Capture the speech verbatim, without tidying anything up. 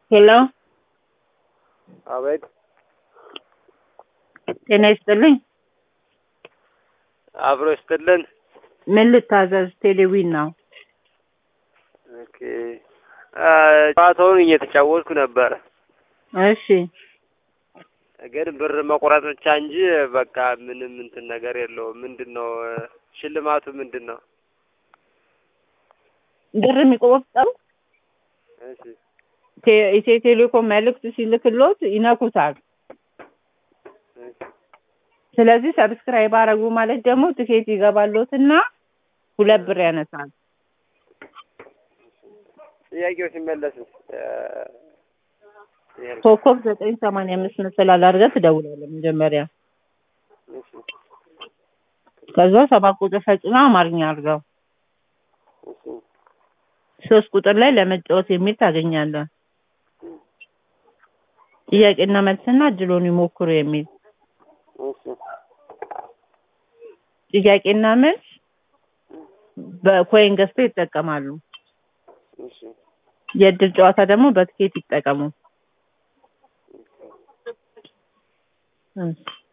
ሄሎ አቤት። ጤና ይስጥልኝ። አብሮ ይስጥልን። ምን ልታዘዝ? ቴሌቪዥን ነው። ኦኬ። ጨዋታውን እየተጫወትኩ ነበር። እሺ። ግን ብር መቁረጥ ብቻ እንጂ በቃ ምንም እንትን ነገር የለውም። ምንድነው ሽልማቱ ምንድነው? ብር የሚቆርጠው እሺ። ኢትዮ ቴሌኮም መልዕክት ሲልክሎት ይነኩታል። ስለዚህ ሰብስክራይብ አረጉ ማለት ደግሞ ትኬት ይገባሎትና ሁለት ብር ያነሳል። ጥያቄው ሲመለስ ኮከብ ዘጠኝ ሰማንያ አምስት መሰላል አድርገህ ትደውላለህ መጀመሪያ። እሺ። ከዛ ሰባት ቁጥር ፈጽና አማርኛ አድርገው። እሺ። ሶስት ቁጥር ላይ ለመጫወት የሚል ታገኛለህ። ጥያቄና መልስና እድሉን ይሞክሩ የሚል። እሺ። ጥያቄና መልስ በኮይን ገዝተው ይጠቀማሉ። እሺ። የእድል ጨዋታ ደግሞ በትኬት ይጠቀሙ። እሺ።